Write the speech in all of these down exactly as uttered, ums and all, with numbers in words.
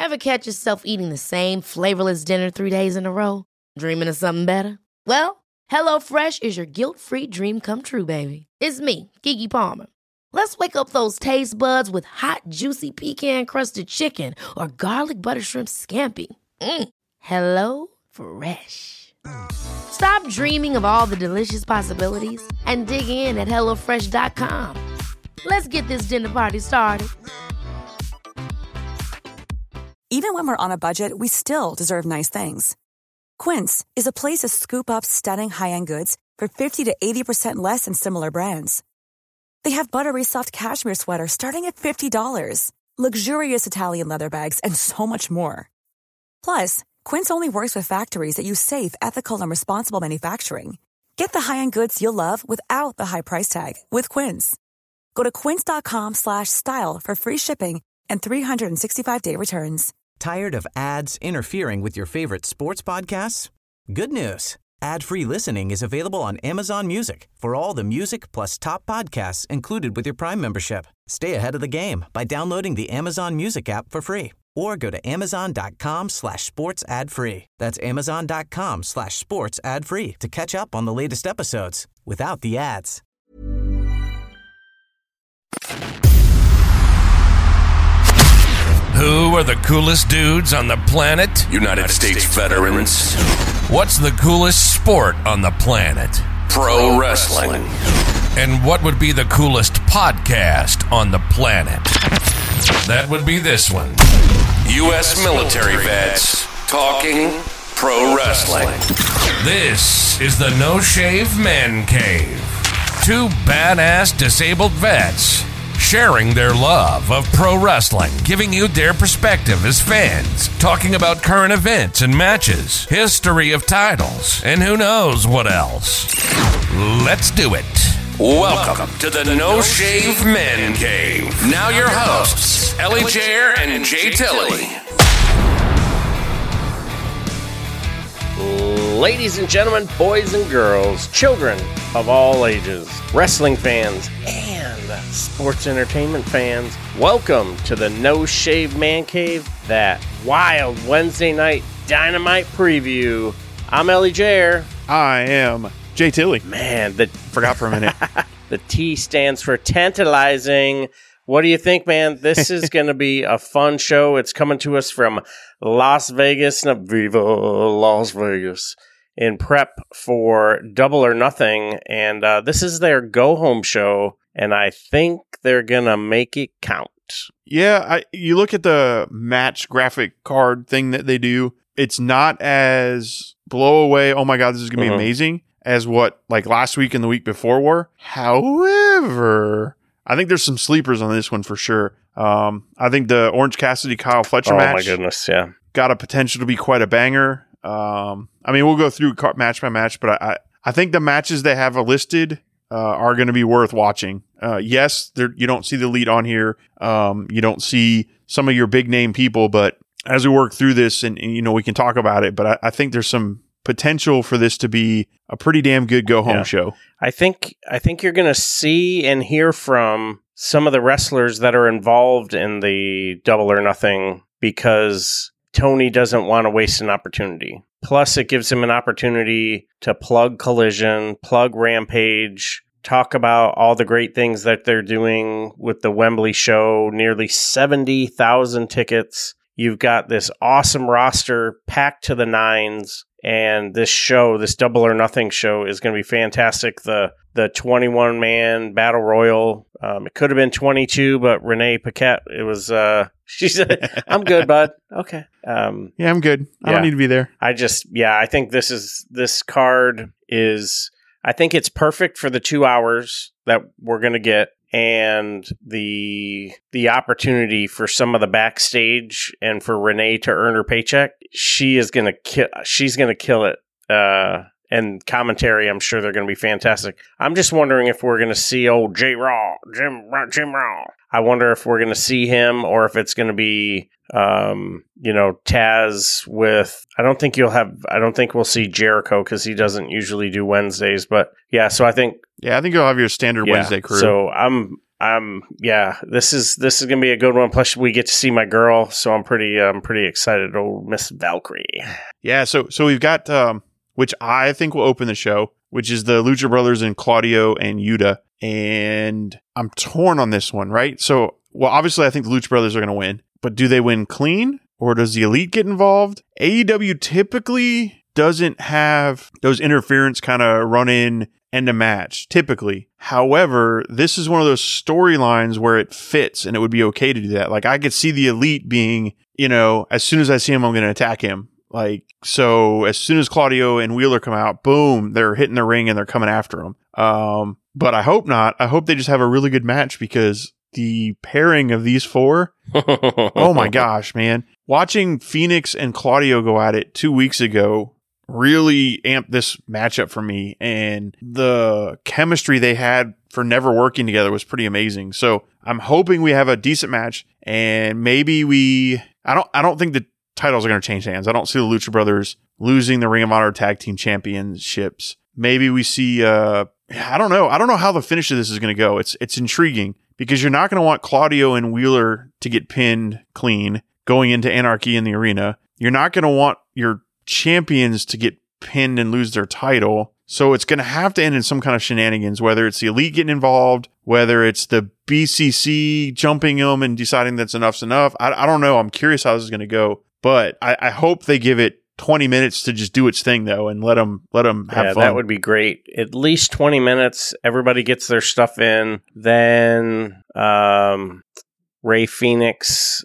Ever catch yourself eating the same flavorless dinner three days in a row? Dreaming of something better? Well, HelloFresh is your guilt-free dream come true, baby. It's me, Keke Palmer. Let's wake up those taste buds with hot, juicy pecan-crusted chicken or garlic butter shrimp scampi. Mm. Hello Fresh. Stop dreaming of all the delicious possibilities and dig in at hello fresh dot com. Let's get this dinner party started. Even when we're on a budget, we still deserve nice things. Quince is a place to scoop up stunning high-end goods for fifty to eighty percent less than similar brands. They have buttery soft cashmere sweaters starting at fifty dollars, luxurious Italian leather bags, and so much more. Plus, Quince only works with factories that use safe, ethical, and responsible manufacturing. Get the high-end goods you'll love without the high price tag with Quince. Go to quince.com slash style for free shipping and three sixty-five day returns. Tired of ads interfering with your favorite sports podcasts? Good news. Ad-free listening is available on Amazon Music for all the music plus top podcasts included with your Prime membership. Stay ahead of the game by downloading the Amazon Music app for free or go to amazon.com slash sports ad free. That's amazon.com slash sports ad free to catch up on the latest episodes without the ads. Who are the coolest dudes on the planet? United States veterans. What's the coolest sport on the planet? Pro wrestling. And what would be the coolest podcast on the planet? That would be this one. U S military vets talking pro wrestling. This is the No Shave Man Cave. Two badass disabled vets sharing their love of pro wrestling, giving you their perspective as fans, talking about current events and matches, history of titles, and who knows what else. Let's do it. Welcome to the No Shave Men Cave. Now your hosts, Ellie Jair and Jay Tilley. Ladies and gentlemen, boys and girls, children of all ages, wrestling fans, and sports entertainment fans, welcome to the No Shave Man Cave, that wild Wednesday night dynamite preview. I'm Ellie Jair. I am Jay Tilley. Man, the forgot for a minute. The T stands for tantalizing. What do you think, man? This is going to be a fun show. It's coming to us from Las Vegas. Viva Las Vegas. In prep for Double or Nothing. And uh, this is their go-home show. And I think they're going to make it count. Yeah, I, you look at the match graphic card thing that they do. It's not as blow away, oh my God, this is going to be mm-hmm. amazing, as what like last week and the week before were. However, I think there's some sleepers on this one for sure. Um, I think the Orange Cassidy Kyle Fletcher oh, match. Oh my goodness, yeah, got a potential to be quite a banger. Um, I mean, we'll go through match by match, but I, I, I think the matches they have listed uh, are going to be worth watching. Uh, yes, you don't see the lead on here. Um, you don't see some of your big name people, but as we work through this, and, and you know, we can talk about it, but I, I think there's some potential for this to be a pretty damn good go home yeah. show. I think I think you're going to see and hear from some of the wrestlers that are involved in the Double or Nothing, because Tony doesn't want to waste an opportunity. Plus, it gives him an opportunity to plug Collision, plug Rampage, talk about all the great things that they're doing with the Wembley show, nearly seventy thousand tickets. You've got this awesome roster packed to the nines, and this show, this Double or Nothing show, is going to be fantastic. The the twenty-one man Battle Royal, um, it could have been twenty-two, but Renee Paquette, it was, uh, she said, I'm good, bud. Okay. Um, yeah, I'm good. I yeah. don't need to be there. I just, yeah, I think this is, this card is, I think it's perfect for the two hours that we're going to get, and the the opportunity for some of the backstage and for Renee to earn her paycheck. She is going to kill, she's going to kill it. Uh, and commentary, I'm sure they're going to be fantastic. I'm just wondering if we're going to see old J Raw, Jim, Jim Raw. I wonder if we're going to see him, or if it's going to be, um, you know, Taz with, I don't think you'll have, I don't think we'll see Jericho, because he doesn't usually do Wednesdays, but yeah, so I think. Yeah, I think you'll have your standard yeah, Wednesday crew. So I'm, um, yeah, this is this is gonna be a good one. Plus, we get to see my girl, so I'm pretty I'm pretty excited. Old Miss Valkyrie. Yeah, so so we've got um, which I think will open the show, which is the Lucha Brothers and Claudio and Yuta, and I'm torn on this one, right? So, well, obviously, I think the Lucha Brothers are going to win, but do they win clean, or does the Elite get involved? A E W typically doesn't have those interference kind of run in end a match, typically. However, this is one of those storylines where it fits and it would be okay to do that. Like, I could see the Elite being, you know, as soon as I see him, I'm going to attack him. Like, so as soon as Claudio and Wheeler come out, boom, they're hitting the ring and they're coming after him. Um, but I hope not. I hope they just have a really good match, because the pairing of these four, oh my gosh, man. Watching Phoenix and Claudio go at it two weeks ago really amped this matchup for me, and the chemistry they had for never working together was pretty amazing. So I'm hoping we have a decent match, and maybe we, I don't, I don't think the titles are going to change hands. I don't see the Lucha Brothers losing the Ring of Honor Tag Team Championships. Maybe we see, uh, I don't know. I don't know how the finish of this is going to go. It's, it's intriguing, because you're not going to want Claudio and Wheeler to get pinned clean going into Anarchy in the arena. You're not going to want your champions to get pinned and lose their title. So it's going to have to end in some kind of shenanigans, whether it's the Elite getting involved, whether it's the B C C jumping them and deciding that's enough's enough. I, I don't know. I'm curious how this is going to go, but I, I hope they give it twenty minutes to just do its thing, though, and let them, let them have yeah, fun. That would be great. At least twenty minutes. Everybody gets their stuff in. Then um, Ray Phoenix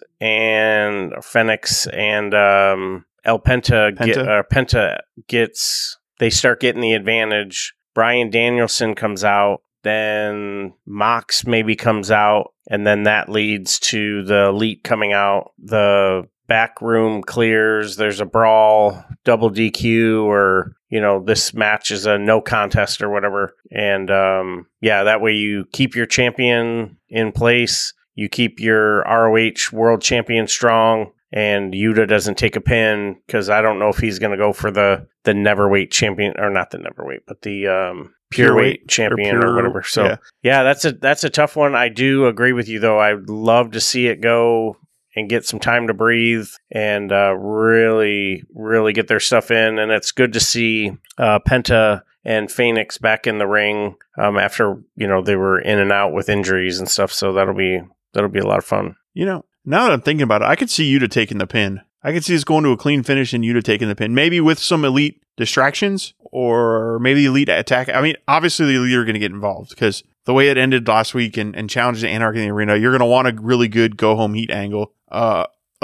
and Phoenix and um, El Penta, Penta? Get, uh, Penta gets, they start getting the advantage. Bryan Danielson comes out. Then Mox maybe comes out. And then that leads to the Elite coming out. The back room clears. There's a brawl, double D Q, or, you know, this match is a no contest or whatever. And um, yeah, that way you keep your champion in place. You keep your R O H world champion strong, and Yuta doesn't take a pin, because I don't know if he's going to go for the, the neverweight champion, or not the neverweight, but the um, pure weight champion or, pure, or whatever. So yeah. yeah, that's a that's a tough one. I do agree with you, though. I'd love to see it go and get some time to breathe and uh, really, really get their stuff in. And it's good to see uh, Penta and Phoenix back in the ring um, after, you know, they were in and out with injuries and stuff. So that'll be that'll be a lot of fun. You know, now that I'm thinking about it, I could see Yuta taking the pin. I could see this going to a clean finish and Yuta taking the pin, maybe with some Elite distractions, or maybe Elite attack. I mean, obviously the Elite are going to get involved, because the way it ended last week and, and challenged the Anarchy in the arena, you're going to want a really good go-home heat angle. Uh,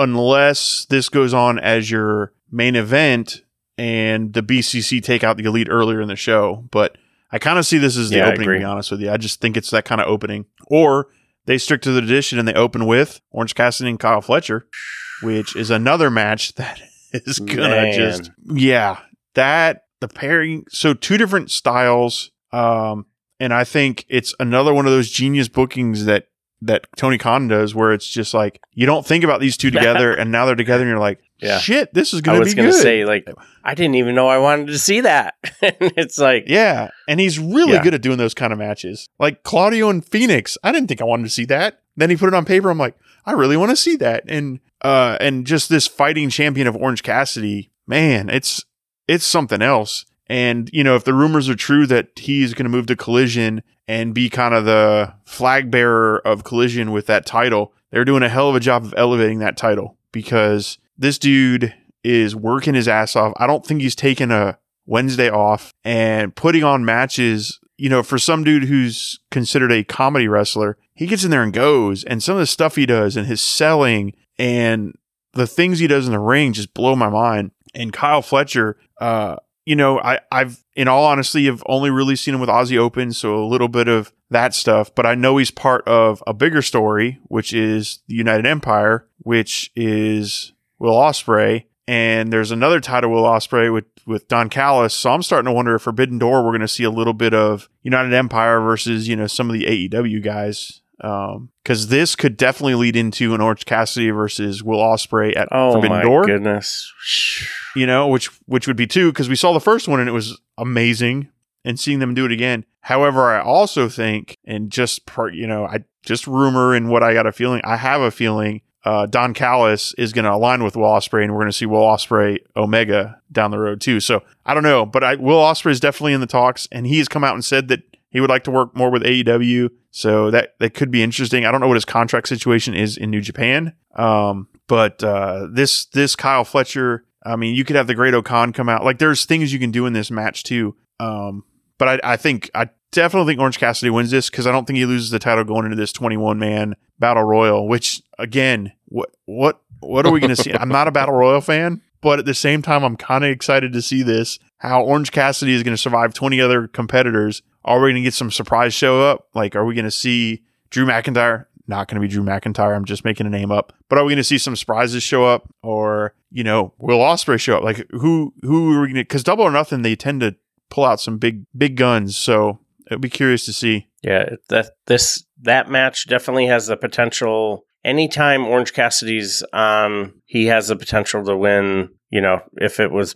unless this goes on as your main event and the B C C take out the Elite earlier in the show. But I kind of see this as the yeah, opening, to be honest with you. I just think it's that kind of opening. Or they stick to the tradition and they open with Orange Cassidy and Kyle Fletcher, which is another match that is going to just, yeah, that, the pairing. So two different styles. Um, and I think it's another one of those genius bookings that, that Tony Khan does, where it's just like, you don't think about these two together and now they're together and you're like, yeah. shit, this is going to be good. I was going to say, like, I didn't even know I wanted to see that. And it's like, yeah. And he's really yeah. good at doing those kind of matches. Like Claudio and Phoenix. I didn't think I wanted to see that. Then he put it on paper. I'm like, I really want to see that. And, uh, and just this fighting champion of Orange Cassidy, man, it's, it's something else. And, you know, if the rumors are true that he's going to move to Collision and be kind of the flag bearer of Collision with that title, they're doing a hell of a job of elevating that title, because this dude is working his ass off. I don't think he's taking a Wednesday off and putting on matches. You know, for some dude who's considered a comedy wrestler, he gets in there and goes. And some of the stuff he does and his selling and the things he does in the ring just blow my mind. And Kyle Fletcher, uh, you know, I, I've, in all honesty, have only really seen him with Aussie Open, so a little bit of that stuff. But I know he's part of a bigger story, which is the United Empire, which is Will Ospreay. And there's another title, Will Ospreay, with, with Don Callis. So I'm starting to wonder if Forbidden Door, we're going to see a little bit of United Empire versus, you know, some of the A E W guys. Um, because this could definitely lead into an Orange Cassidy versus Will Ospreay at oh Forbidden my Door. Goodness. You know, which which would be two, because we saw the first one and it was amazing. and seeing them do it again. However, I also think, and just per, you know, I just rumor and what I got a feeling, I have a feeling uh, Don Callis is going to align with Will Ospreay, and we're going to see Will Ospreay Omega down the road too. So I don't know, but I, Will Ospreay is definitely in the talks, and he has come out and said that he would like to work more with A E W. So that, that could be interesting. I don't know what his contract situation is in New Japan. Um, but uh, this this Kyle Fletcher, I mean, you could have the Great O'Khan come out. Like, there's things you can do in this match too. Um, but I, I think I definitely think Orange Cassidy wins this because I don't think he loses the title going into this twenty-one man battle royal. Which again, what what what are we going to see? I'm not a battle royal fan, but at the same time, I'm kind of excited to see this. How Orange Cassidy is going to survive twenty other competitors. Are we going to get some surprise show up? Like, are we going to see Drew McIntyre? Not going to be Drew McIntyre. I'm just making a name up. But are we going to see some surprises show up? Or, you know, Will Ospreay show up? Like, who who are we going to... Because Double or Nothing, they tend to pull out some big big guns. So it'll be curious to see. Yeah, that this that match definitely has the potential. Anytime Orange Cassidy's on, he has the potential to win. You know, if it was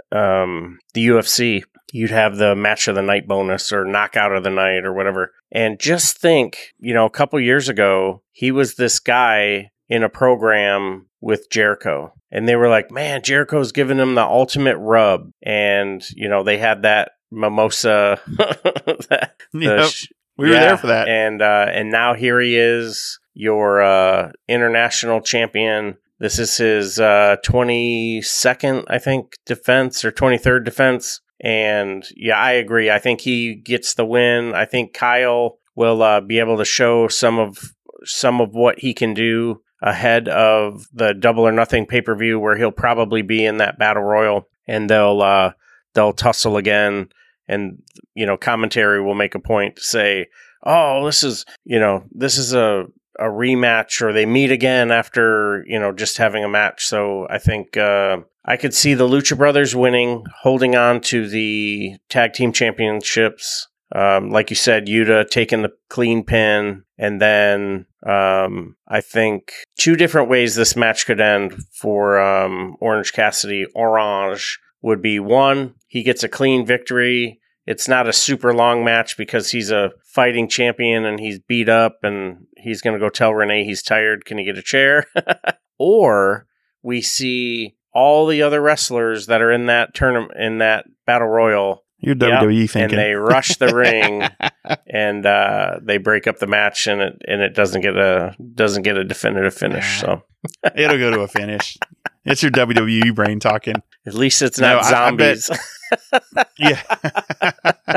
um, the U F C, you'd have the match of the night bonus or knockout of the night or whatever. And just think, you know, a couple years ago, he was this guy in a program with Jericho. And they were like, man, Jericho's giving him the ultimate rub. And, you know, they had that mimosa. that, yep. sh- we were yeah, there for that. And, uh, and now here he is, your uh, international champion. This is his uh, twenty-second, I think, defense or twenty-third defense. And yeah, I agree. I think he gets the win. I think Kyle will uh, be able to show some of some of what he can do ahead of the Double or Nothing pay-per-view, where he'll probably be in that battle royal, and they'll uh, they'll tussle again. And you know, commentary will make a point to say, "Oh, this is you know, this is a." a rematch, or they meet again after, you know, just having a match." So I think uh, I could see the Lucha Brothers winning, holding on to the tag team championships. Um, like you said, Yuta taking the clean pin. And then um, I think two different ways this match could end for um, Orange Cassidy. Orange would be one, he gets a clean victory. It's not a super long match because he's a fighting champion and he's beat up and he's going to go tell Renee he's tired. Can he get a chair? Or we see all the other wrestlers that are in that tournament, in that battle royal. You're W W E yep, thinking. And they rush the ring and uh, they break up the match, and it and it doesn't get a doesn't get a definitive finish. So it'll go to a finish. It's your W W E brain talking. At least it's not no, zombies. I, I bet, yeah.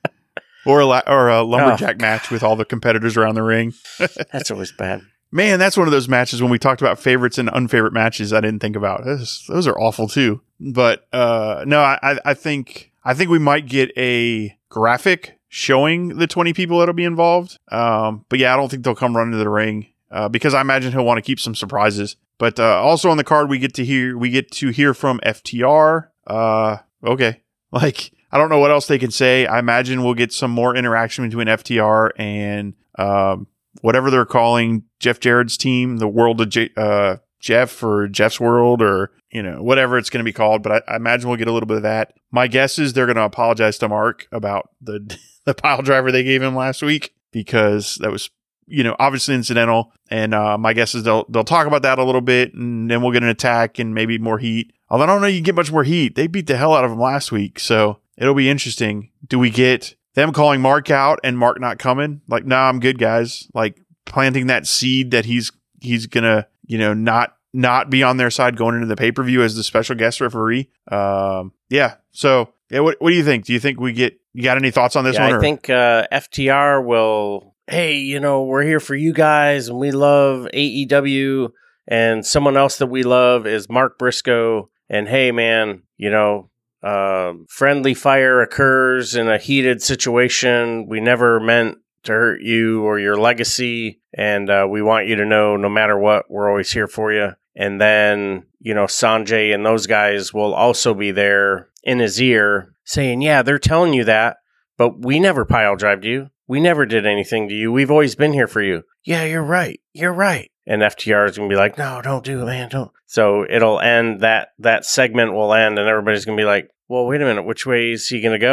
Or a, la- or a lumberjack oh, match with all the competitors around the ring. That's always bad. Man, that's one of those matches when we talked about favorites and unfavorite matches I didn't think about. Those, those are awful too. But uh, no, I, I think I think we might get a graphic showing the twenty people that'll be involved. Um, but yeah, I don't think they'll come running to the ring uh, because I imagine he'll want to keep some surprises. But uh, also on the card, we get to hear we get to hear from F T R. Uh, okay, like. I don't know what else they can say. I imagine we'll get some more interaction between F T R and um, whatever they're calling Jeff Jarrett's team, the World of J- uh, Jeff or Jeff's World, or you know whatever it's going to be called. But I, I imagine we'll get a little bit of that. My guess is they're going to apologize to Mark about the the pile driver they gave him last week, because that was you know obviously incidental. And uh, my guess is they'll they'll talk about that a little bit, and then we'll get an attack and maybe more heat. Although I don't know you can get much more heat. They beat the hell out of him last week, so. It'll be interesting. Do we get them calling Mark out and Mark not coming? Like, nah, I'm good, guys. Like planting that seed that he's he's gonna, you know, not not be on their side going into the pay per view as the special guest referee. Um, yeah. So, yeah. What what do you think? Do you think we get? You got any thoughts on this yeah, one? I or? think uh, F T R will. Hey, you know, we're here for you guys, and we love A E W. And someone else that we love is Mark Briscoe. And hey, man, you know. Uh, friendly fire occurs in a heated situation. We never meant to hurt you or your legacy, and uh, we want you to know no matter what, we're always here for you. And then, you know, Sanjay and those guys will also be there in his ear saying, yeah, they're telling you that, but we never pile drived you. We never did anything to you. We've always been here for you. Yeah, you're right. You're right. And F T R is going to be like, no, don't do it, man. Don't. So it'll end, that that segment will end, and everybody's going to be like, well, wait a minute, which way is he going to go?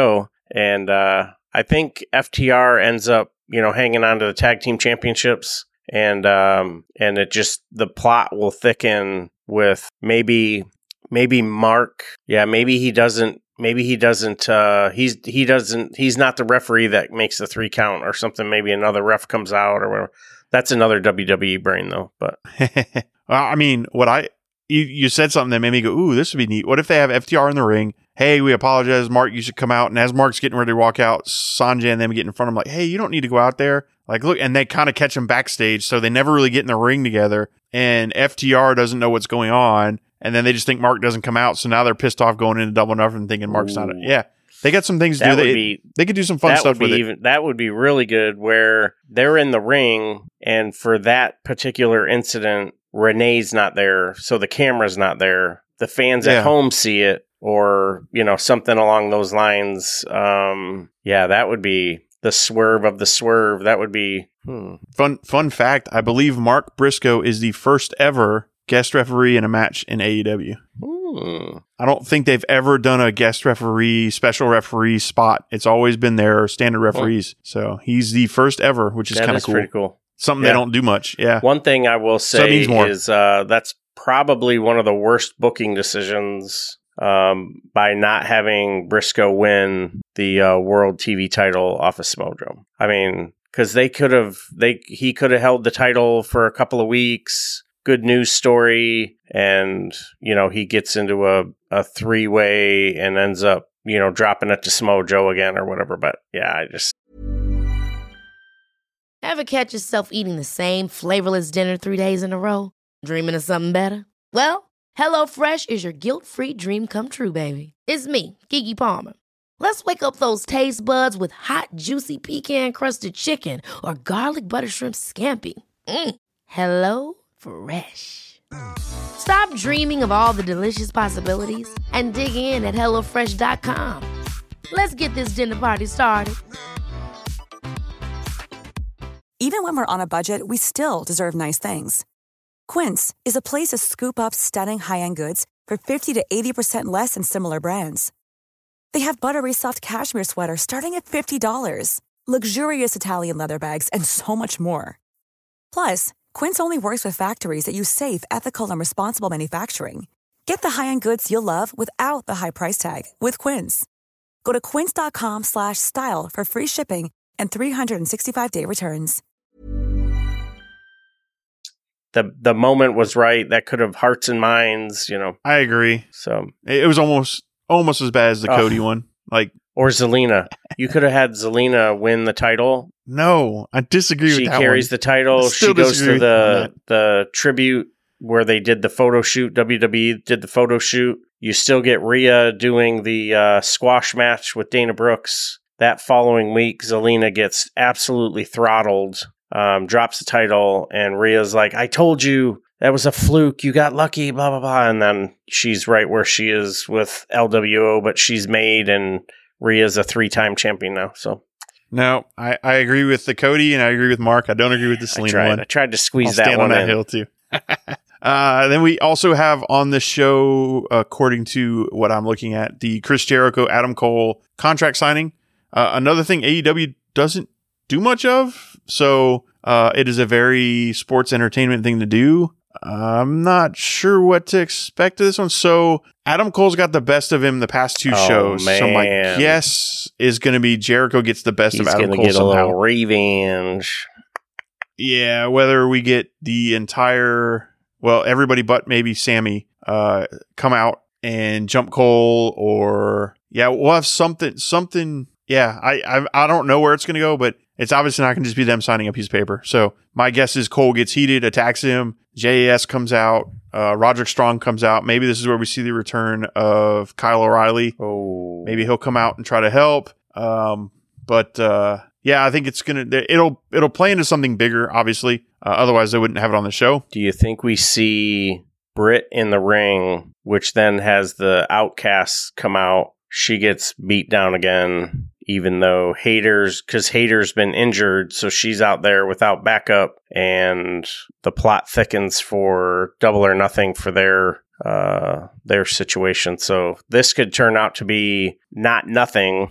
And uh, I think F T R ends up, you know, hanging on to the tag team championships, and um, and it just, the plot will thicken with maybe maybe Mark. Yeah, maybe he doesn't. Maybe he doesn't. Uh, he's he doesn't. He's not the referee that makes the three count or something. Maybe another ref comes out or whatever. That's another W W E brain though. But well, I mean, what I you, you said something that made me go, ooh, this would be neat. What if they have F T R in the ring? Hey, we apologize, Mark. You should come out. And as Mark's getting ready to walk out, Sanjay and them get in front of him like, hey, you don't need to go out there. Like, look, and they kind of catch him backstage, so they never really get in the ring together. And F T R doesn't know what's going on, and then they just think Mark doesn't come out, so now they're pissed off going into Double or Nothing, thinking Mark's Ooh. not. A, yeah, they got some things to that do. Would They, be, they could do some fun that stuff would with be it. even, that would be really good, where they're in the ring, and for that particular incident, Renee's not there, so the camera's not there. The fans Yeah. at home see it, or you know, something along those lines. Um, yeah, that would be the swerve of the swerve. That would be hmm. Fun fun fact: I believe Mark Briscoe is the first ever guest referee in a match in A E W. Hmm. I don't think they've ever done a guest referee, special referee spot. It's always been their standard referees. So he's the first ever, which is That kind is of cool. pretty cool. Something Yeah. they don't do much. Yeah. One thing I will So it say means more. is uh, that's probably one of the worst booking decisions um, by not having Briscoe win the uh, world T V title off of Smojo. I mean, because they could have, they he could have held the title for a couple of weeks. Good news story, and you know he gets into a, a three way and ends up you know dropping it to Smojo again or whatever. But yeah, I just. Ever catch yourself eating the same flavorless dinner three days in a row? Dreaming of something better? Well, HelloFresh is your guilt-free dream come true, baby. It's me, Keke Palmer. Let's wake up those taste buds with hot, juicy pecan-crusted chicken or garlic butter shrimp scampi. Mm. Hello Fresh. Stop dreaming of all the delicious possibilities and dig in at hello fresh dot com. Let's get this dinner party started. Even when we're on a budget, we still deserve nice things. Quince is a place to scoop up stunning high-end goods for fifty to eighty percent less than similar brands. They have buttery soft cashmere sweaters starting at fifty dollars, luxurious Italian leather bags, and so much more. Plus, Quince only works with factories that use safe, ethical, and responsible manufacturing. Get the high-end goods you'll love without the high price tag with Quince. Go to quince.com slash style for free shipping and three sixty-five day returns. The the moment was right. That could have hearts and minds, you know. I agree. So It was almost almost as bad as the Oh. Cody one. Like, or Zelina, you could have had Zelina win the title. no, I disagree She with that carries one. the title. I She still goes disagree to the with the tribute where they did the photo shoot. W W E did the photo shoot. You still get Rhea doing the uh, squash match with Dana Brooks. That following week, Zelina gets absolutely throttled, um, drops the title, and Rhea's like, I told you that was a fluke. You got lucky, blah, blah, blah. And then she's right where she is with L W O, but she's made, and Rhea's a three-time champion now. So No, I, I agree with the Cody, and I agree with Mark. I don't agree with the I Selena tried, one. I tried to I'll squeeze that stand one on that in. hill too. uh, then we also have on the show, according to what I'm looking at, the Chris Jericho, Adam Cole contract signing. Uh, another thing A E W doesn't do much of, so uh, it is a very sports entertainment thing to do. I'm not sure what to expect of this one. So Adam Cole's got the best of him the past two Oh, shows. So my man. guess is going to be Jericho gets the best He's of Adam going to Cole get a somehow. little revenge. Yeah, whether we get the entire, well, everybody but maybe Sammy uh, come out and jump Cole, or yeah, we'll have something, something. Yeah, I I, I don't know where it's going to go, but it's obviously not going to just be them signing a piece of paper. So my guess is Cole gets heated, attacks him. J A S comes out. Uh, Roderick Strong comes out. Maybe this is where we see the return of Kyle O'Reilly. Oh, Maybe he'll come out and try to help. Um, but uh, yeah, I think it's gonna. It'll it'll play into something bigger. Obviously, uh, otherwise they wouldn't have it on the show. Do you think we see Britt in the ring, which then has the Outcasts come out? She gets beat down again, even though Hayter's, because Hayter's been injured, so she's out there without backup, and the plot thickens for Double or Nothing for their uh, their situation. So this could turn out to be not nothing.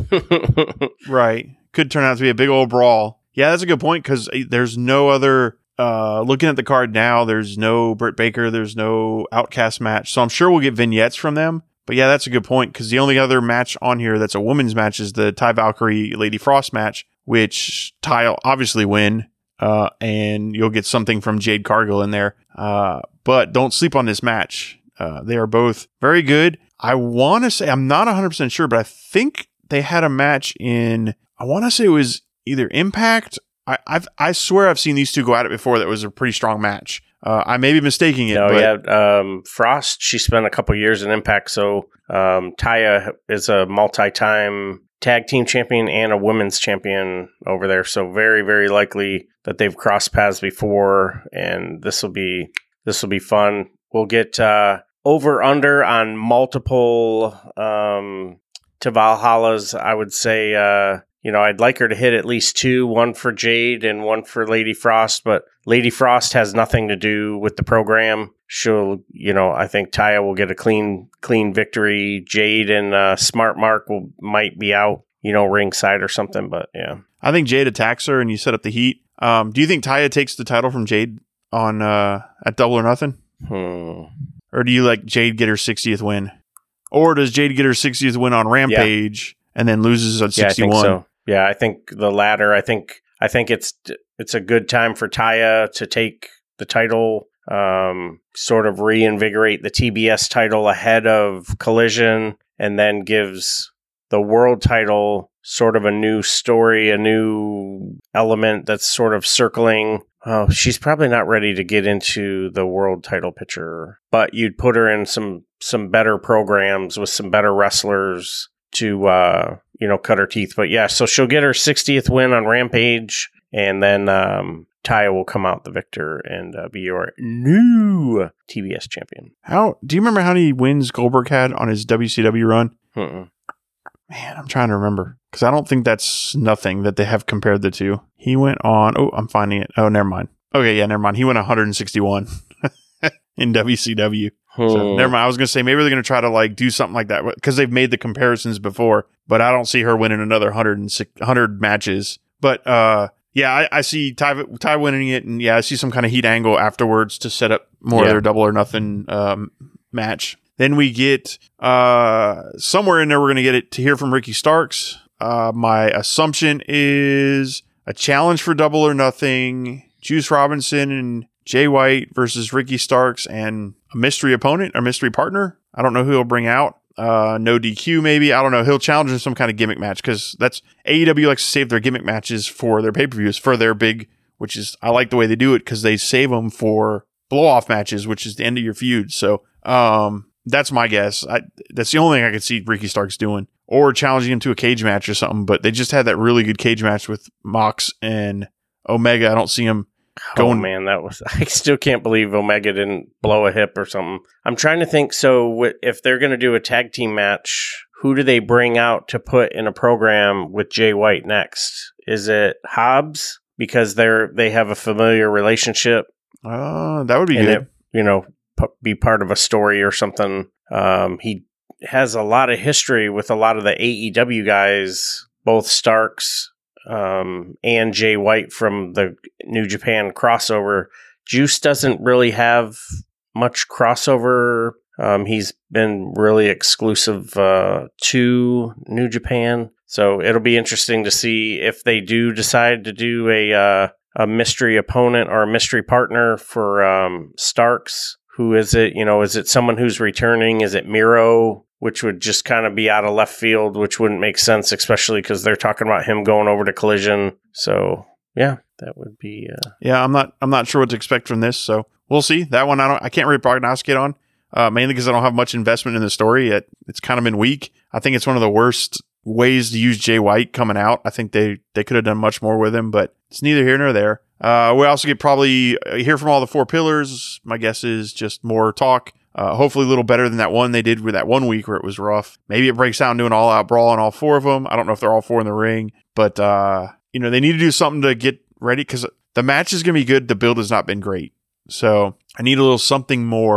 Right. Could turn out to be a big old brawl. Yeah, that's a good point because there's no other, uh, looking at the card now, there's no Britt Baker, there's no Outcast match. So I'm sure we'll get vignettes from them. But yeah, that's a good point because the only other match on here that's a women's match is the Ty Valkyrie Lady Frost match, which Ty will obviously win. Uh, and you'll get something from Jade Cargill in there. Uh, but don't sleep on this match. Uh, they are both very good. I want to say, I'm not one hundred percent sure, but I think they had a match in, I want to say it was either Impact. I I've, I swear I've seen these two go at it before. That was a pretty strong match. Uh, I may be mistaking it. No, but yeah. Um, Frost, she spent a couple years in Impact. So um, Taya is a multi-time tag team champion and a women's champion over there. So very, very likely that they've crossed paths before. And this will be this will be fun. We'll get uh, over under on multiple um, to Valhalla's. I would say, uh, you know, I'd like her to hit at least two, one for Jade and one for Lady Frost. But Lady Frost has nothing to do with the program. She'll, you know, I think Taya will get a clean, clean victory. Jade and uh, Smart Mark will might be out, you know, ringside or something. But yeah, I think Jade attacks her and you set up the heat. Um, do you think Taya takes the title from Jade on uh, at Double or Nothing? Hmm. Or do you like Jade get her sixtieth win? Or does Jade get her sixtieth win on Rampage yeah. and then loses at sixty-one? Yeah, I think so. Yeah, I think the latter. I think I think it's it's a good time for Taya to take the title, um, sort of reinvigorate the T B S title ahead of Collision, and then gives the world title sort of a new story, a new element that's sort of circling. Oh, she's probably not ready to get into the world title picture, but you'd put her in some some better programs with some better wrestlers to uh, you know, cut her teeth. But yeah, so she'll get her sixtieth win on Rampage, and then um, Taya will come out the victor and uh, be your new T B S champion. How do you remember how many wins Goldberg had on his W C W run? Mm-mm. Man, I'm trying to remember because I don't think that's nothing that they have compared the two. He went on. Oh, I'm finding it. Oh, never mind. Okay, yeah, never mind. He went one hundred sixty-one in W C W. Hmm. So never mind. I was going to say maybe they're going to try to like do something like that because they've made the comparisons before, but I don't see her winning another one hundred, one hundred matches. But uh, yeah, I, I see Ty, Ty winning it, and yeah, I see some kind of heat angle afterwards to set up more yeah. of their Double or Nothing um, match. Then we get uh, somewhere in there, we're going to get it to hear from Ricky Starks. Uh, my assumption is a challenge for Double or Nothing. Juice Robinson and Jay White versus Ricky Starks and a mystery opponent, a mystery partner. I don't know who he'll bring out. Uh, no D Q maybe. I don't know. He'll challenge in some kind of gimmick match because that's A E W likes to save their gimmick matches for their pay-per-views, for their big, which is, I like the way they do it because they save them for blow-off matches, which is the end of your feud. So, um, that's my guess. I, that's the only thing I could see Ricky Starks doing, or challenging him to a cage match or something. But they just had that really good cage match with Mox and Omega. I don't see him going. Oh man, that was. I still can't believe Omega didn't blow a hip or something. I'm trying to think. So if they're going to do a tag team match, who do they bring out to put in a program with Jay White next? Is it Hobbs because they're they have a familiar relationship? Uh, that would be and good. It, you know. Be part of a story or something. Um, he has a lot of history with a lot of the A E W guys, both Starks um, and Jay White from the New Japan crossover. Juice doesn't really have much crossover. Um, he's been really exclusive uh, to New Japan. So it'll be interesting to see if they do decide to do a, uh, a mystery opponent or a mystery partner for um, Starks. Who is it? You know, is it someone who's returning? Is it Miro? Which would just kind of be out of left field, which wouldn't make sense, especially because they're talking about him going over to Collision. So, yeah, that would be. Uh... Yeah, I'm not. I'm not sure what to expect from this. So we'll see. That one, I don't. I can't really prognosticate on, uh, mainly because I don't have much investment in the story. It, it's kind of been weak. I think it's one of the worst ways to use Jay White coming out. I think they they could have done much more with him, but it's neither here nor there. Uh, we also get probably hear from all the four pillars. My guess is just more talk. Uh, hopefully a little better than that one they did with that one week where it was rough. Maybe it breaks out into an all-out brawl on all four of them. I don't know if they're all four in the ring, but uh, you know, they need to do something to get ready because the match is going to be good. The build has not been great. So I need a little something more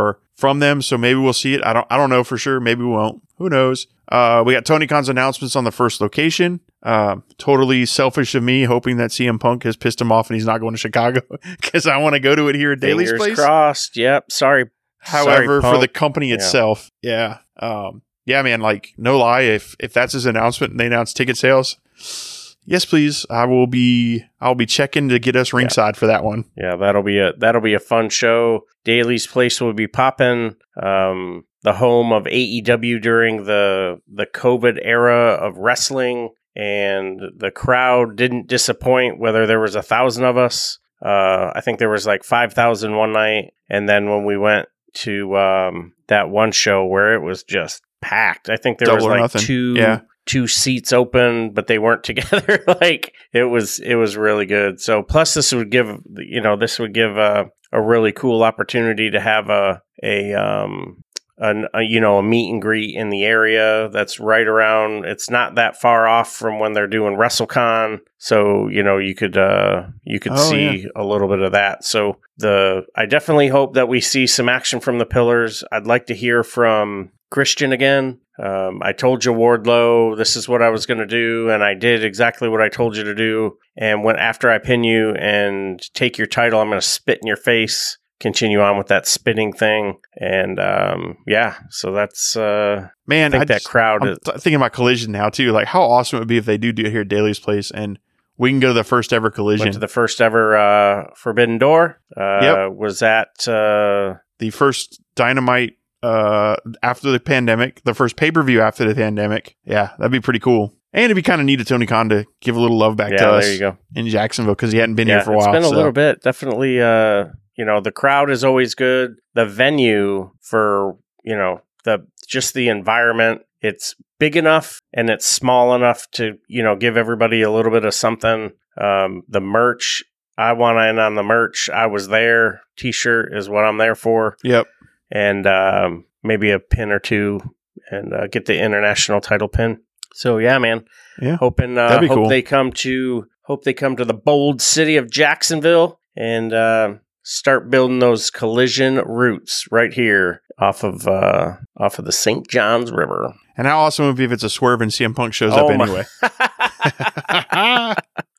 from them, so maybe we'll see it. I don't I don't know for sure. Maybe we won't. Who knows? Uh, we got Tony Khan's announcements on the first location. Uh, totally selfish of me, hoping that C M Punk has pissed him off and he's not going to Chicago because I want to go to it here at Daly's Fingers Place. crossed. Yep. Sorry. However, Sorry, for the Punk. company Yeah. itself, yeah, um, yeah, man. Like, no lie, if if that's his announcement and they announce ticket sales, yes, please, I will be I'll be checking to get us ringside for that one. Yeah, that'll be a that'll be a fun show. Daly's Place will be popping. Um, the home of A E W during the the COVID era of wrestling, and the crowd didn't disappoint. Whether there was a thousand of us, uh, I think there was like five thousand one night, and then when we went to um, that one show where it was just packed, I think there Double was or like nothing. two. Yeah. two seats open, but they weren't together. Like it was, it was really good. So plus this would give, you know, this would give a, a really cool opportunity to have a, a, um, an, a, you know, a meet and greet in the area that's right around. It's not that far off from when they're doing WrestleCon. So, you know, you could, uh, you could Oh, see yeah. a little bit of that. So the, I definitely hope that we see some action from the Pillars. I'd like to hear from Christian again. Um, I told you, Wardlow, this is what I was going to do, and I did exactly what I told you to do. And when after I pin you and take your title, I'm going to spit in your face. Continue on with that spitting thing, and um, yeah. So that's uh, Man, I think I that just- crowd. I'm Is, th- thinking about Collision now too. Like, how awesome it would be if they do do it here at Daly's Place and we can go to the first ever Collision. went to the first ever uh, Forbidden Door. Uh, Yep. Was at uh, the first Dynamite uh, after the pandemic, the first pay per view after the pandemic. Yeah, that'd be pretty cool. And it'd be kind of neat of Tony Khan to give a little love back yeah. to us There you go. in Jacksonville because he hadn't been Yeah, here for a while. it's been a so. little bit. Definitely, uh, you know, the crowd is always good. The venue for, you know, the just the environment, it's big enough and it's small enough to, you know, give everybody a little bit of something. Um, the merch, I want in on the merch. I was there. T-shirt is what I'm there for. Yep. And um, maybe a pin or two and uh, get the international title pin. So, yeah, man. Yeah. Hoping, uh, That'd be hope cool. they come to, hope they come to the bold city of Jacksonville and uh, start building those Collision roots right here off of uh, off of the Saint Johns River. And how awesome would it be if it's a swerve and C M Punk shows Oh up my- anyway?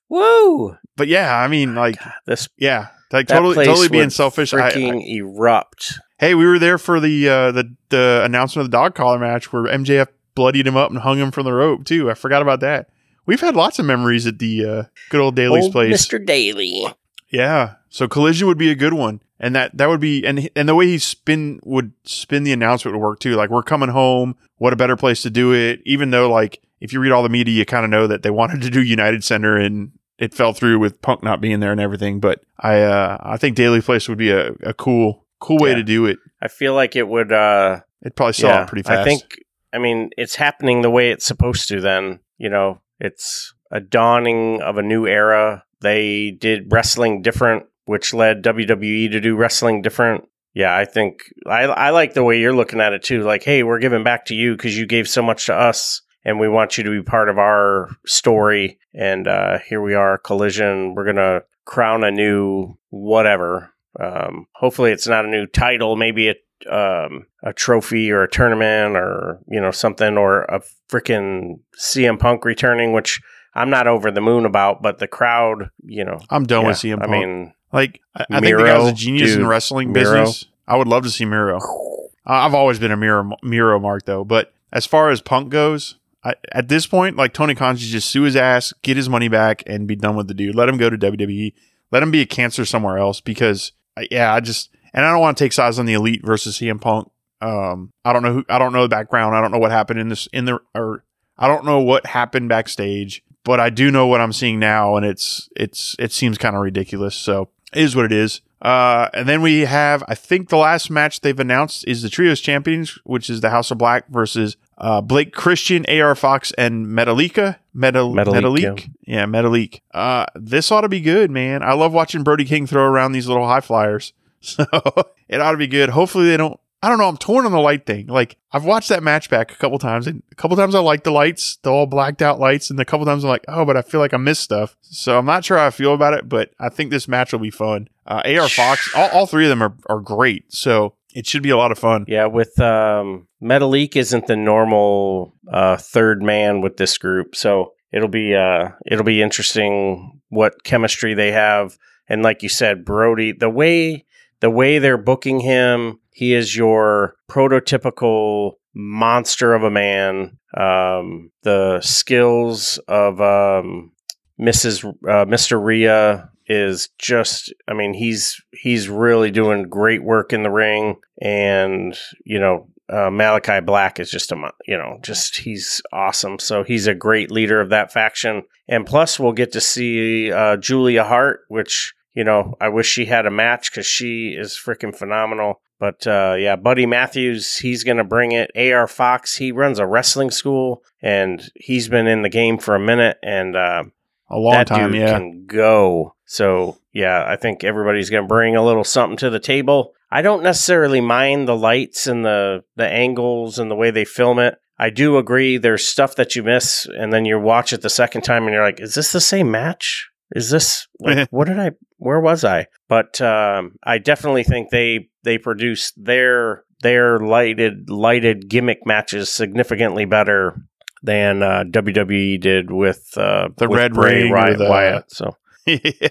Woo! But yeah, I mean, like, This yeah, like that totally, place totally being would selfish. I- I- freaking erupt. Hey, we were there for the uh, the the announcement of the dog collar match where M J F bloodied him up and hung him from the rope too. I forgot about that. We've had lots of memories at the uh, good old Daly's Old Place. Mister Daly. Yeah, so Collision would be a good one, and that that would be and and the way he spin would spin the announcement would work too. Like, we're coming home. What a better place to do it. Even though, like, if you read all the media, you kind of know that they wanted to do United Center and it fell through with Punk not being there and everything. But I uh, I think Daly Place would be a, a cool cool way Yeah. to do it. I feel like it would. Uh, It'd probably sell out pretty fast. I think, I mean, it's happening the way it's supposed to then. You know, it's a dawning of a new era. They did wrestling different, which led W W E to do wrestling different. Yeah, I think, I, I like the way you're looking at it too. Like, hey, we're giving back to you because you gave so much to us and we want you to be part of our story. And uh, here we are, Collision. We're going to crown a new whatever. Um, hopefully it's not a new title, maybe a um, a trophy or a tournament or, you know, something, or a freaking C M Punk returning, which I'm not over the moon about, but the crowd, you know. I'm done yeah, with C M Punk. I mean, like, I, I think the Miro, guy's a genius in dude, the wrestling Miro. business. I would love to see Miro. I- I've always been a Miro, Miro mark, though. But as far as Punk goes, I, at this point, like, Tony Khan should just sue his ass, get his money back, and be done with the dude. Let him go to W W E. Let him be a cancer somewhere else because, I, yeah, I just, and I don't want to take sides on the Elite versus C M Punk. Um, I don't know who, I don't know the background. I don't know what happened in this, in the, or I don't know what happened backstage, but I do know what I'm seeing now, and it's, it's, it seems kind of ridiculous. So it is what it is. Uh, and then we have, I think the last match they've announced is the Trios Champions, which is the House of Black versus uh, Blake Christian, A R Fox, and Metallica. Metal, Metalik, Metalik. Yeah, Metalik. Uh, this ought to be good, man. I love watching Brody King throw around these little high flyers. So it ought to be good. Hopefully they don't, I don't know. I'm torn on the light thing. Like, I've watched that match back a couple times, and a couple times I like the lights, the all blacked out lights, and a couple times I'm like, oh, but I feel like I missed stuff. So I'm not sure how I feel about it, but I think this match will be fun. Uh, A R Fox, all, all three of them are, are great. So It should be a lot of fun. Yeah, with um, Metalik isn't the normal uh, third man with this group, so it'll be uh, it'll be interesting what chemistry they have. And like you said, Brody, the way the way they're booking him, he is your prototypical monster of a man. Um, the skills of um, Missus Uh, Mister Rhea is just, I mean, he's he's really doing great work in the ring, and you know, uh, Malachi Black is just a, you know, just he's awesome. So he's a great leader of that faction, and plus we'll get to see uh, Julia Hart, which, you know, I wish she had a match because she is freaking phenomenal. But uh, yeah, Buddy Matthews, he's going to bring it. A R Fox, he runs a wrestling school, and he's been in the game for a minute, and uh, a long that time, dude yeah. can go. So yeah, I think everybody's going to bring a little something to the table. I don't necessarily mind the lights and the the angles and the way they film it. I do agree there's stuff that you miss, and then you watch it the second time, and you're like, is this the same match? Is this, like, what did I, where was I? But um, I definitely think they they produce their their lighted lighted gimmick matches significantly better than uh, W W E did with uh, the with Red Bray Ring Wyatt. the, Wyatt so yeah,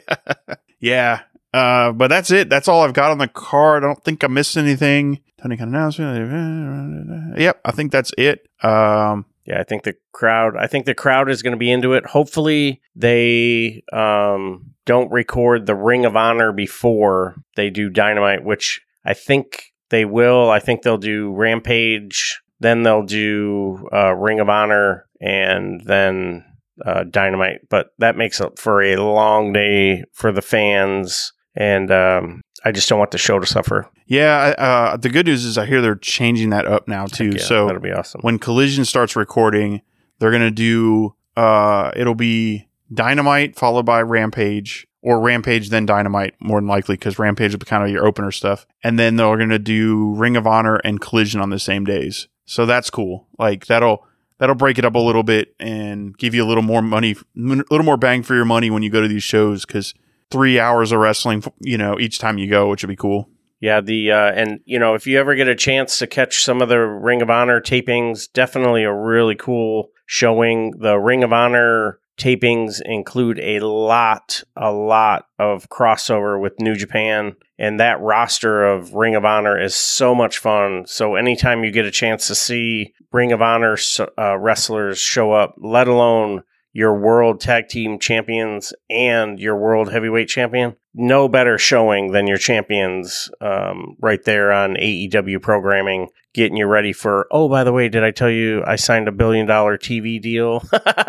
yeah. Uh, but that's it. That's all I've got on the card. I don't think I missed anything. Tony Khan announcement. Yep, I think that's it. Um, yeah, I think the crowd. I think the crowd is going to be into it. Hopefully, they um, don't record the Ring of Honor before they do Dynamite, which I think they will. I think they'll do Rampage, then they'll do uh, Ring of Honor, and then uh, Dynamite. But that makes up for a long day for the fans, and um, I just don't want the show to suffer. Yeah, uh, the good news is I hear they're changing that up now too. Yeah, so that'll be awesome. When Collision starts recording, they're going to do, uh, it'll be Dynamite followed by Rampage, or Rampage then Dynamite, more than likely, because Rampage will be kind of your opener stuff. And then they're going to do Ring of Honor and Collision on the same days. So that's cool. Like that'll that'll break it up a little bit and give you a little more money, a little more bang for your money when you go to these shows, because three hours of wrestling, you know, each time you go, which would be cool. Yeah, the uh, and you know, if you ever get a chance to catch some of the Ring of Honor tapings, definitely a really cool showing. The Ring of Honor tapings include a lot, a lot of crossover with New Japan, and that roster of Ring of Honor is so much fun. So anytime you get a chance to see Ring of Honor uh, wrestlers show up, let alone your World Tag Team Champions and your World Heavyweight Champion, no better showing than your champions um, right there on A E W programming, getting you ready for, oh, by the way, did I tell you I signed a billion dollar T V deal?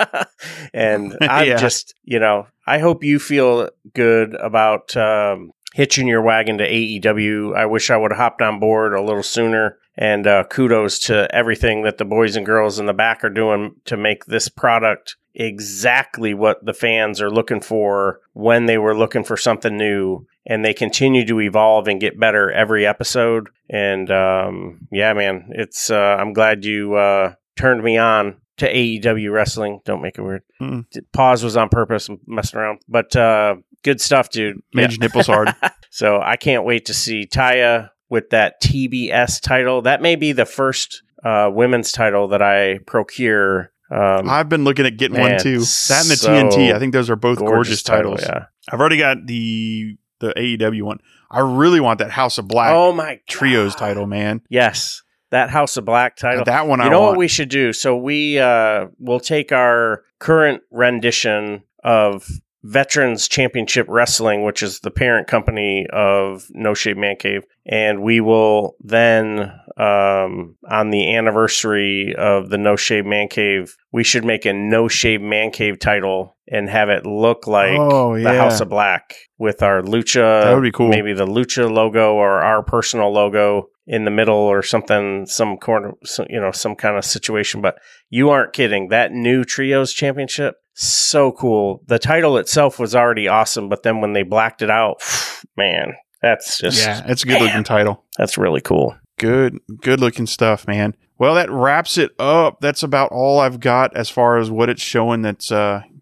And I'm yeah. just, you know, I hope you feel good about um, hitching your wagon to A E W. I wish I would have hopped on board a little sooner. And uh, kudos to everything that the boys and girls in the back are doing to make this product exactly what the fans are looking for when they were looking for something new, and they continue to evolve and get better every episode. And um, yeah, man, it's uh, I'm glad you uh, turned me on to A E W wrestling. Don't make it weird. Mm. Pause was on purpose. I'm messing around, but uh, good stuff, dude. Made yeah. your nipples hard. So I can't wait to see Taya with that T B S title. That may be the first uh, women's title that I procure. Um, I've been looking at getting man, one too. That and the so T N T. I think those are both gorgeous, gorgeous titles. title, yeah. I've already got the the A E W one. I really want that House of Black oh my Trios God. title, man. Yes, that House of Black title. That one I You know want. what we should do? So we uh, will take our current rendition of Veterans Championship Wrestling, which is the parent company of No Shave Man Cave, and we will then, um, on the anniversary of the No Shave Man Cave, we should make a No Shave Man Cave title and have it look like Oh, yeah. the House of Black with our Lucha. That would be cool. Maybe the Lucha logo or our personal logo in the middle or something, some corner, some, you know, some kind of situation. But you aren't kidding. That new Trios Championship, so cool. The title itself was already awesome, but then when they blacked it out, man, that's just Yeah, it's a good looking man, title. That's really cool. Good, good looking stuff, man. Well, that wraps it up. That's about all I've got as far as what it's showing that's uh,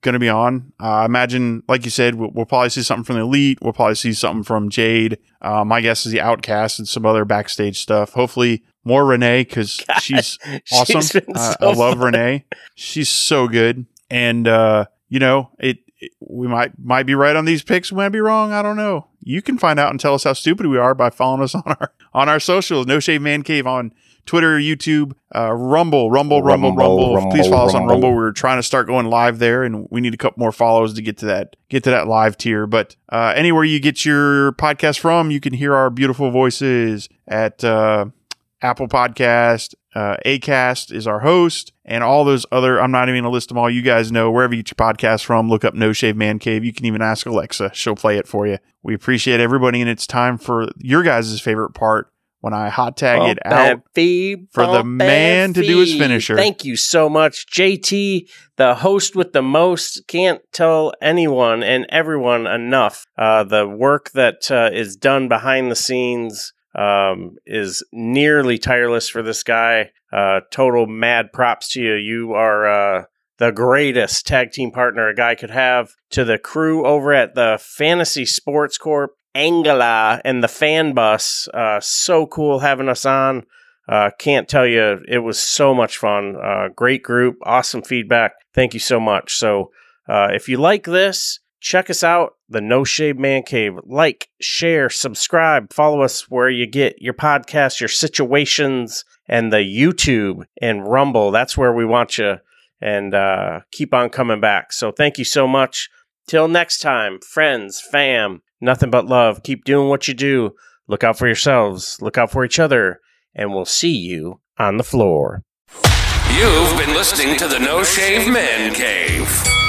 going to be on. Uh, I imagine, like you said, we'll, we'll probably see something from the Elite. We'll probably see something from Jade. Uh, my guess is the Outcast and some other backstage stuff. Hopefully more Renee, because she's awesome. She's been uh, so I love fun. Renee. She's so good. And, uh, you know, it, it we might might be right on these picks. We might be wrong. I don't know. You can find out and tell us how stupid we are by following us on our on our socials. No Shave Man Cave on Twitter, YouTube, uh, Rumble, Rumble, Rumble, Rumble, Rumble, Rumble. Please follow us on Rumble. Rumble. We're trying to start going live there, and we need a couple more follows to get to that get to that live tier. But uh, anywhere you get your podcast from, you can hear our beautiful voices at uh, Apple Podcast. Uh, Acast is our host, and all those other. I'm not even going to list them all. You guys know wherever you get your podcast from. Look up No Shave Man Cave. You can even ask Alexa; she'll play it for you. We appreciate everybody, and it's time for your guys' favorite part. When I hot tag Bump it out and feed, for the bump man and to do his feed. finisher. Thank you so much, J T, the host with the most. Can't tell anyone and everyone enough. Uh, the work that uh, is done behind the scenes um, is nearly tireless for this guy. Uh, total mad props to you. You are uh, the greatest tag team partner a guy could have. To the crew over at the Fantasy Sports Corp, Angela and the fan bus, uh, so cool having us on. Uh, can't tell you, it was so much fun. Uh, great group, awesome feedback. Thank you so much. So, uh, if you like this, check us out, the No Shave Man Cave. Like, share, subscribe, follow us where you get your podcasts, your situations, and the YouTube and Rumble. That's where we want you, and uh, keep on coming back. So, thank you so much. Till next time, friends, fam. Nothing but love. Keep doing what you do. Look out for yourselves. Look out for each other. And we'll see you on the floor. You've been listening to the No Shave Man Cave.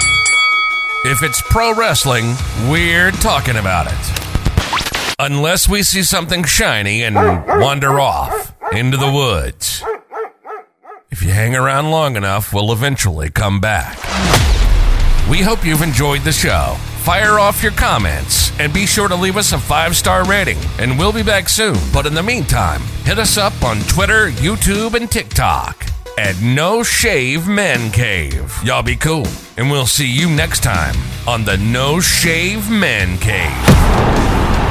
If it's pro wrestling, we're talking about it. Unless we see something shiny and wander off into the woods. If you hang around long enough, we'll eventually come back. We hope you've enjoyed the show. Fire off your comments and be sure to leave us a five-star rating, and we'll be back soon. But in the meantime, hit us up on Twitter, YouTube, and TikTok at No Shave Men Cave. Y'all be cool, and we'll see you next time on the No Shave Men Cave.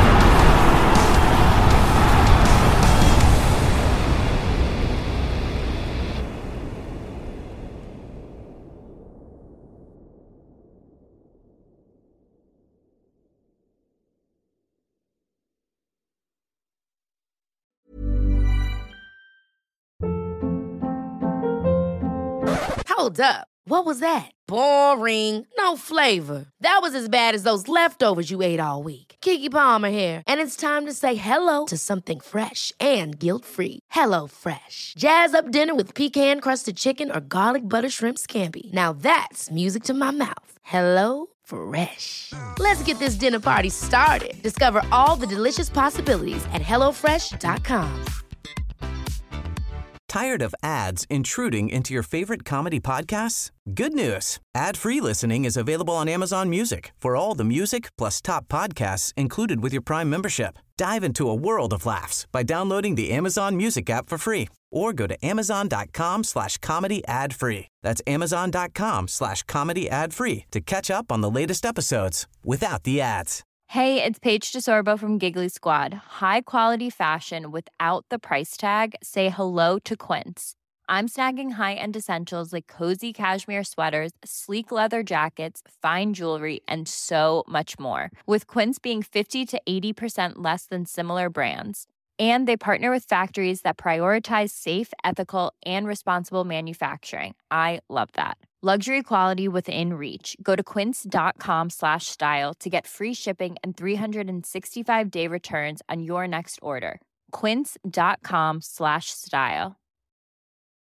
Hold up. What was that? Boring. No flavor. That was as bad as those leftovers you ate all week. Keke Palmer here, and it's time to say hello to something fresh and guilt-free. Hello Fresh. Jazz up dinner with pecan-crusted chicken or garlic butter shrimp scampi. Now that's music to my mouth. Hello Fresh. Let's get this dinner party started. Discover all the delicious possibilities at hello fresh dot com. Tired of ads intruding into your favorite comedy podcasts? Good news. Ad-free listening is available on Amazon Music for all the music plus top podcasts included with your Prime membership. Dive into a world of laughs by downloading the Amazon Music app for free or go to amazon.com slash comedy ad free. That's amazon.com slash comedy ad free to catch up on the latest episodes without the ads. Hey, it's Paige DeSorbo from Giggly Squad. High quality fashion without the price tag. Say hello to Quince. I'm snagging high-end essentials like cozy cashmere sweaters, sleek leather jackets, fine jewelry, and so much more. With Quince being fifty to eighty percent less than similar brands. And they partner with factories that prioritize safe, ethical, and responsible manufacturing. I love that. Luxury quality within reach. Go to quince.com slash style to get free shipping and three sixty-five day returns on your next order. Quince.com slash style.